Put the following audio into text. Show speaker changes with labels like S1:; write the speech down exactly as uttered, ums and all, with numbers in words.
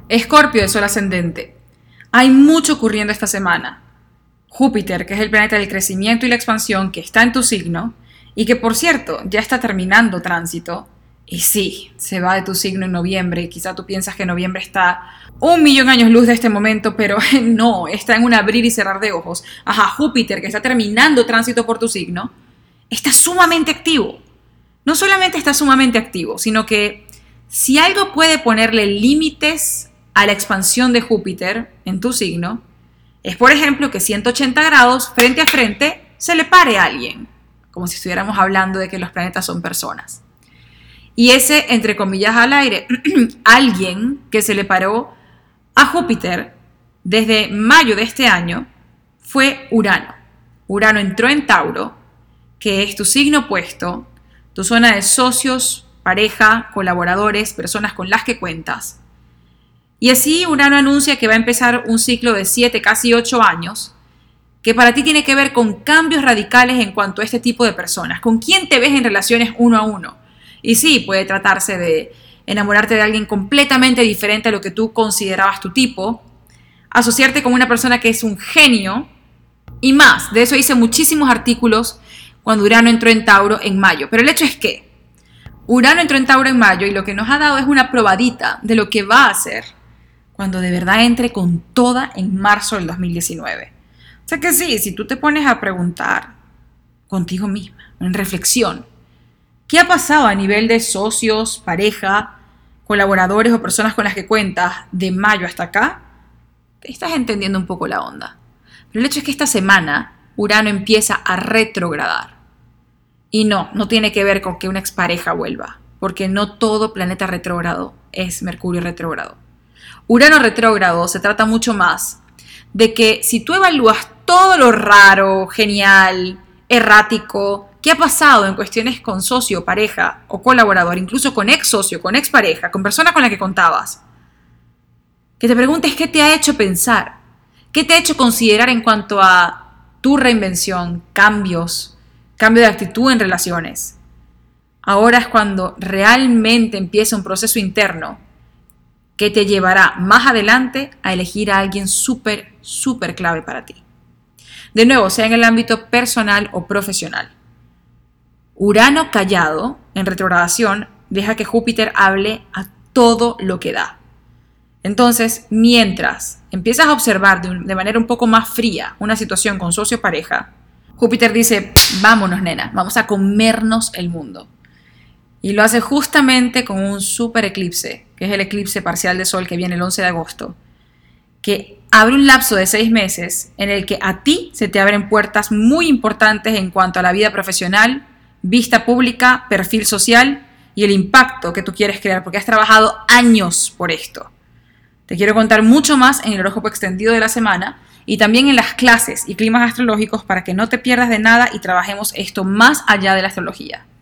S1: Escorpio de Sol ascendente. Hay mucho ocurriendo esta semana. Júpiter, que es el planeta del crecimiento y la expansión, que está en tu signo, y que por cierto ya está terminando tránsito, y sí, se va de tu signo en noviembre. Quizá tú piensas que noviembre está un millón años luz de este momento, pero no, está en un abrir y cerrar de ojos. Ajá, Júpiter, que está terminando tránsito por tu signo, está sumamente activo. No solamente está sumamente activo, sino que si algo puede ponerle límites a la expansión de Júpiter en tu signo, es por ejemplo que ciento ochenta grados frente a frente se le pare a alguien, como si estuviéramos hablando de que los planetas son personas. Y ese, entre comillas al aire, alguien que se le paró a Júpiter desde mayo de este año fue Urano. Urano entró en Tauro, que es tu signo opuesto, tu zona de socios, pareja, colaboradores, personas con las que cuentas. Y así Urano anuncia que va a empezar un ciclo de siete, casi ocho años, que para ti tiene que ver con cambios radicales en cuanto a este tipo de personas. ¿Con quién te ves en relaciones uno a uno? Y sí, puede tratarse de enamorarte de alguien completamente diferente a lo que tú considerabas tu tipo, asociarte con una persona que es un genio y más. De eso hice muchísimos artículos cuando Urano entró en Tauro en mayo. Pero el hecho es que Urano entró en Tauro en mayo y lo que nos ha dado es una probadita de lo que va a hacer cuando de verdad entre con toda en marzo del dos mil diecinueve. O sea que sí, si tú te pones a preguntar contigo misma, en reflexión, ¿qué ha pasado a nivel de socios, pareja, colaboradores o personas con las que cuentas de mayo hasta acá? Estás entendiendo un poco la onda. Pero el hecho es que esta semana Urano empieza a retrogradar. Y no, no tiene que ver con que una expareja vuelva, porque no todo planeta retrógrado es Mercurio retrógrado. Urano retrógrado se trata mucho más de que si tú evalúas todo lo raro, genial, errático, ¿qué ha pasado en cuestiones con socio, pareja o colaborador, incluso con ex socio, con ex pareja, con persona con la que contabas? Que te preguntes qué te ha hecho pensar, qué te ha hecho considerar en cuanto a tu reinvención, cambios, cambio de actitud en relaciones. Ahora es cuando realmente empieza un proceso interno que te llevará más adelante a elegir a alguien súper, súper clave para ti. De nuevo, sea en el ámbito personal o profesional. Urano callado, en retrogradación, deja que Júpiter hable a todo lo que da. Entonces, mientras empiezas a observar de, un, de manera un poco más fría una situación con socio o pareja, Júpiter dice, vámonos nena, vamos a comernos el mundo. Y lo hace justamente con un super eclipse, que es el eclipse parcial de Sol que viene el once de agosto, que abre un lapso de seis meses en el que a ti se te abren puertas muy importantes en cuanto a la vida profesional, vista pública, perfil social y el impacto que tú quieres crear, porque has trabajado años por esto. Te quiero contar mucho más en el horóscopo extendido de la semana y también en las clases y climas astrológicos para que no te pierdas de nada y trabajemos esto más allá de la astrología.